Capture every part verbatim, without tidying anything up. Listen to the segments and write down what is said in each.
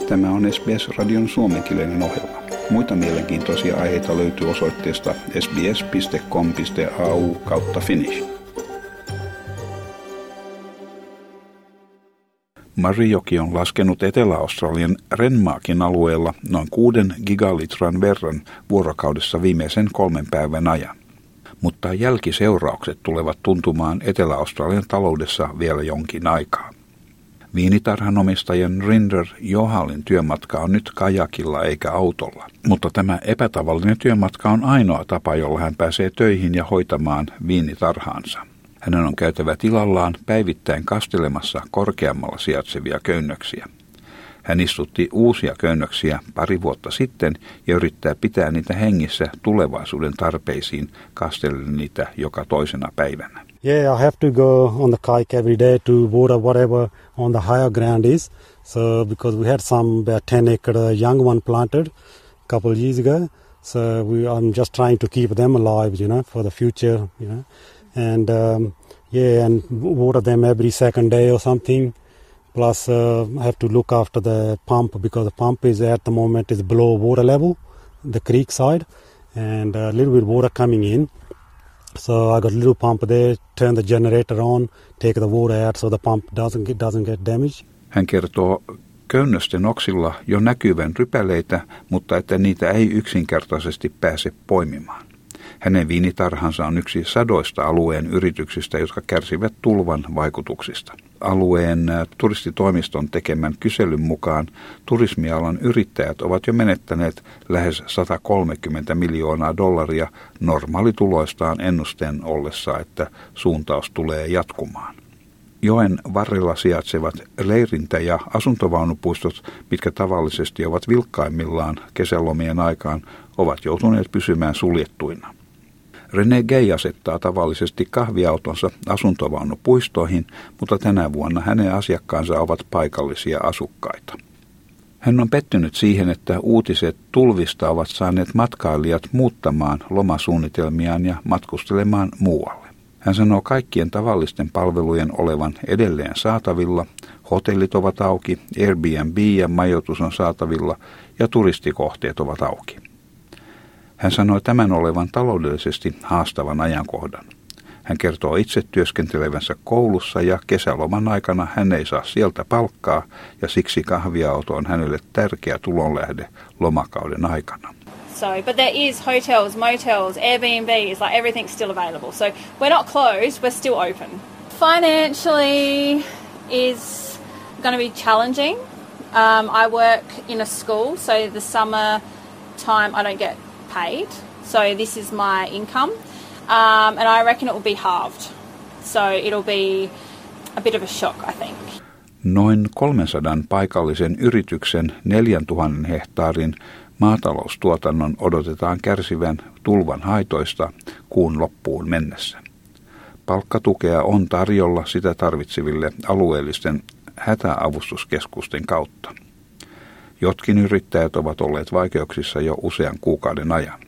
Tämä on S B S-radion suomenkielinen ohjelma. Muita mielenkiintoisia aiheita löytyy osoitteesta sbs piste com piste a u kautta finnish. Marijoki on laskenut Etelä-Australian Renmarkin alueella noin kuuden gigalitran verran vuorokaudessa viimeisen kolmen päivän ajan. Mutta jälkiseuraukset tulevat tuntumaan Etelä-Australian taloudessa vielä jonkin aikaa. Viinitarhanomistajan Rinder Johalin työmatka on nyt kajakilla eikä autolla, mutta tämä epätavallinen työmatka on ainoa tapa, jolla hän pääsee töihin ja hoitamaan viinitarhaansa. Hänen on käytävä tilallaan päivittäin kastelemassa korkeammalla sijaitsevia köynnöksiä. Hän istutti uusia köynnöksiä pari vuotta sitten ja yrittää pitää niitä hengissä tulevaisuuden tarpeisiin kastellen niitä joka toisena päivänä. Yeah, I have to go on the kayak every day to water whatever on the higher ground is. So because we had some about ten acre young one planted a couple of years ago. So we, I'm just trying to keep them alive, you know, for the future, you know. And um, yeah, and water them every second day or something. Plus uh, I have to look after the pump because the pump is at the moment is below water level, the creek side, and a little bit water coming in. So I got a little pump there, turn the generator on, take the water out so the pump doesn't get, doesn't get damaged. Hän kertoo köynnösten oksilla jo näkyvän rypäleitä, mutta että niitä ei yksinkertaisesti pääse poimimaan. Hänen viinitarhansa on yksi sadoista alueen yrityksistä, jotka kärsivät tulvan vaikutuksista. Alueen turistitoimiston tekemän kyselyn mukaan turismialan yrittäjät ovat jo menettäneet lähes sata kolmekymmentä miljoonaa dollaria normaalituloistaan ennusteen ollessa, että suuntaus tulee jatkumaan. Joen varrella sijaitsevat leirintä- ja asuntovaunupuistot, mitkä tavallisesti ovat vilkkaimmillaan kesälomien aikaan, ovat joutuneet pysymään suljettuina. Rene Gay asettaa tavallisesti kahviautonsa asuntovaunupuistoihin, mutta tänä vuonna hänen asiakkaansa ovat paikallisia asukkaita. Hän on pettynyt siihen, että uutiset tulvista ovat saaneet matkailijat muuttamaan lomasuunnitelmiaan ja matkustelemaan muualle. Hän sanoo kaikkien tavallisten palvelujen olevan edelleen saatavilla, hotellit ovat auki, Airbnb ja majoitus on saatavilla ja turistikohteet ovat auki. Hän sanoi tämän olevan taloudellisesti haastavan ajankohdan. Hän kertoo itse työskentelevänsä koulussa ja kesäloman aikana hän ei saa sieltä palkkaa ja siksi kahviauto on hänelle tärkeä tulonlähde lomakauden aikana. So, but there is hotels, motels, Airbnbs, like everything's still available. So we're not closed, we're still open. Financially is going to be challenging. Um, I work in a school, so the summer time I don't get paid. So this is my income. Um, and I reckon it will be halved. So it'll be a bit of a shock, I think. Noin kolmensadan paikallisen yrityksen neljäntuhannen hehtaarin maataloustuotannon odotetaan kärsivän tulvan haitoista kuun loppuun mennessä. Palkkatukea on tarjolla sitä tarvitseville alueellisten hätäavustuskeskusten kautta. Jotkin yrittäjät ovat olleet vaikeuksissa jo usean kuukauden ajan.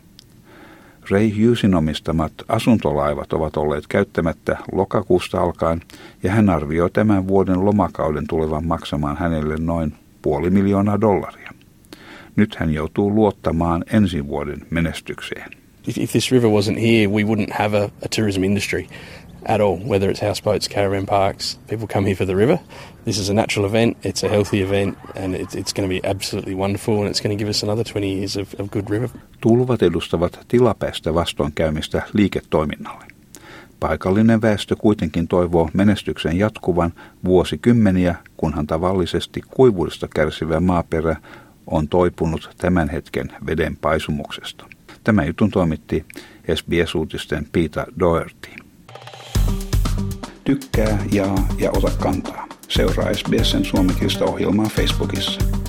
Ray Hughesin omistamat asuntolaivat ovat olleet käyttämättä lokakuusta alkaen ja hän arvioi tämän vuoden lomakauden tulevan maksamaan hänelle noin puoli miljoonaa dollaria. Nyt hän joutuu luottamaan ensi vuoden menestykseen. If, if this river wasn't here, we wouldn't have a, a tourism industry at all, whether it's houseboats, caravan parks. People come here for the river. This is a natural event, it's a healthy event, and it, it's going to be absolutely wonderful, and it's going to give us another twenty years of, of good river. Tulvat edustavat tilapäistä vastoinkäymistä liiketoiminnalle. Paikallinen väestö kuitenkin toivoo menestyksen jatkuvan vuosikymmeniä, kunhan tavallisesti kuivuudesta kärsivä maaperä on toipunut tämän hetken veden paisumuksesta. Tämä jutun toimitti S B S-uutisten Peter Doherty. Tykkää, jaa ja ota kantaa. Seuraa S B S:n suomenkielistä ohjelmaa Facebookissa.